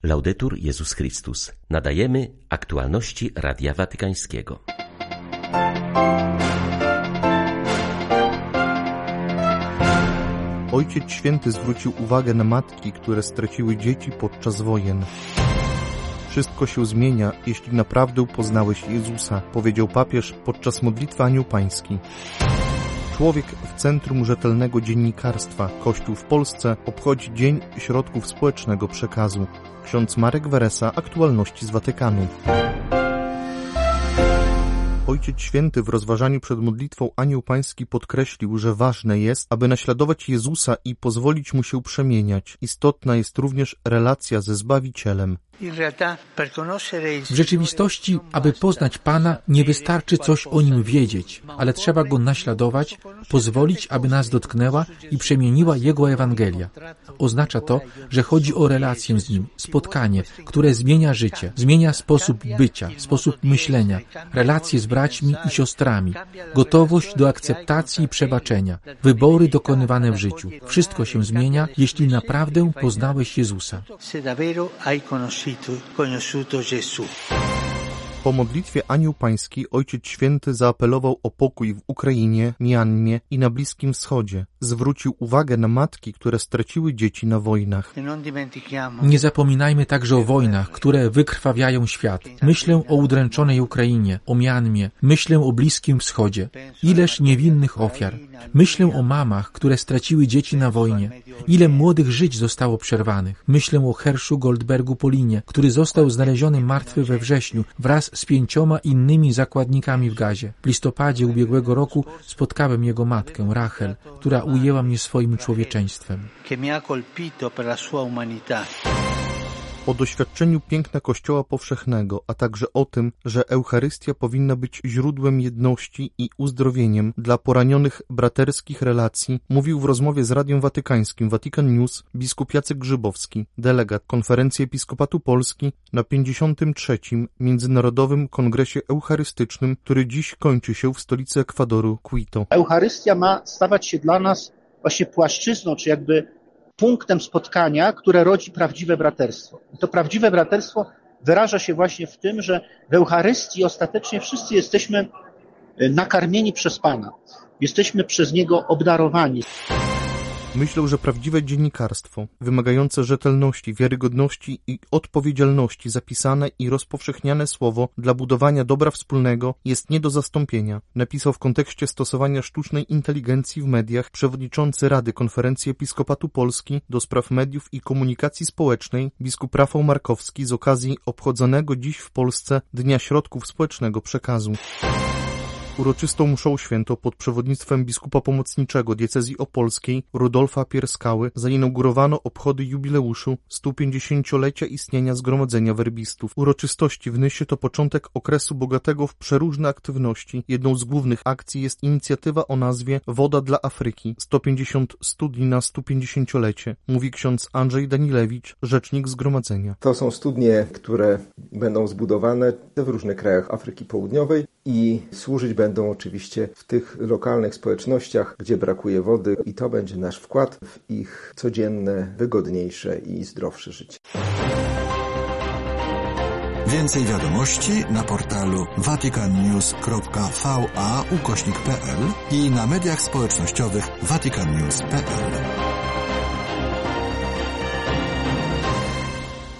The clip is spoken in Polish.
Laudetur Jezus Chrystus. Nadajemy aktualności Radia Watykańskiego. Ojciec Święty zwrócił uwagę na matki, które straciły dzieci podczas wojen. Wszystko się zmienia, jeśli naprawdę poznałeś Jezusa, powiedział papież podczas modlitwy Anioł Pański. Człowiek w centrum rzetelnego dziennikarstwa. Kościół w Polsce obchodzi Dzień Środków Społecznego Przekazu. Ksiądz Marek Weresa, aktualności z Watykanu. Ojciec Święty w rozważaniu przed modlitwą Anioł Pański podkreślił, że ważne jest, aby naśladować Jezusa i pozwolić Mu się przemieniać. Istotna jest również relacja ze Zbawicielem. W rzeczywistości, aby poznać Pana, nie wystarczy coś o Nim wiedzieć, ale trzeba Go naśladować, pozwolić, aby nas dotknęła i przemieniła Jego Ewangelia. Oznacza to, że chodzi o relację z Nim, spotkanie, które zmienia życie, zmienia sposób bycia, sposób myślenia, relacje z braćmi i siostrami, gotowość do akceptacji i przebaczenia, wybory dokonywane w życiu. Wszystko się zmienia, jeśli naprawdę poznałeś Jezusa. Po modlitwie Anioł Pański Ojciec Święty zaapelował o pokój w Ukrainie, Mjanmie i na Bliskim Wschodzie. Zwrócił uwagę na matki, które straciły dzieci na wojnach. Nie zapominajmy także o wojnach, które wykrwawiają świat. Myślę o udręczonej Ukrainie, o Mjanmie, myślę o Bliskim Wschodzie. Ileż niewinnych ofiar. Myślę o mamach, które straciły dzieci na wojnie. Ile młodych żyć zostało przerwanych. Myślę o Herszu Goldbergu Polinie, który został znaleziony martwy we wrześniu wraz z 5 innymi zakładnikami w gazie. W listopadzie ubiegłego roku spotkałem jego matkę, Rachel, która ujęła mnie swoim człowieczeństwem. O doświadczeniu piękna Kościoła powszechnego, a także o tym, że Eucharystia powinna być źródłem jedności i uzdrowieniem dla poranionych braterskich relacji, mówił w rozmowie z Radiem Watykańskim Vatican News biskup Jacek Grzybowski, delegat Konferencji Episkopatu Polski na 53. Międzynarodowym Kongresie Eucharystycznym, który dziś kończy się w stolicy Ekwadoru, Quito. Eucharystia ma stawać się dla nas właśnie płaszczyzną, czy jakby punktem spotkania, które rodzi prawdziwe braterstwo. I to prawdziwe braterstwo wyraża się właśnie w tym, że w Eucharystii ostatecznie wszyscy jesteśmy nakarmieni przez Pana. Jesteśmy przez Niego obdarowani. Myślę, że prawdziwe dziennikarstwo, wymagające rzetelności, wiarygodności i odpowiedzialności, zapisane i rozpowszechniane słowo dla budowania dobra wspólnego jest nie do zastąpienia, napisał w kontekście stosowania sztucznej inteligencji w mediach przewodniczący Rady Konferencji Episkopatu Polski do spraw mediów i komunikacji społecznej biskup Rafał Markowski z okazji obchodzonego dziś w Polsce Dnia Środków Społecznego Przekazu. Uroczystą mszą świętą pod przewodnictwem biskupa pomocniczego diecezji opolskiej Rudolfa Pierskały zainaugurowano obchody jubileuszu 150-lecia istnienia Zgromadzenia Werbistów. Uroczystości w Nysie to początek okresu bogatego w przeróżne aktywności. Jedną z głównych akcji jest inicjatywa o nazwie Woda dla Afryki. 150 studni na 150-lecie, mówi ksiądz Andrzej Danilewicz, rzecznik Zgromadzenia. To są studnie, które będą zbudowane w różnych krajach Afryki Południowej i służyć będą oczywiście w tych lokalnych społecznościach, gdzie brakuje wody, i to będzie nasz wkład w ich codzienne, wygodniejsze i zdrowsze życie. Więcej wiadomości na portalu vaticannews.va/pl i na mediach społecznościowych vaticannews.pl.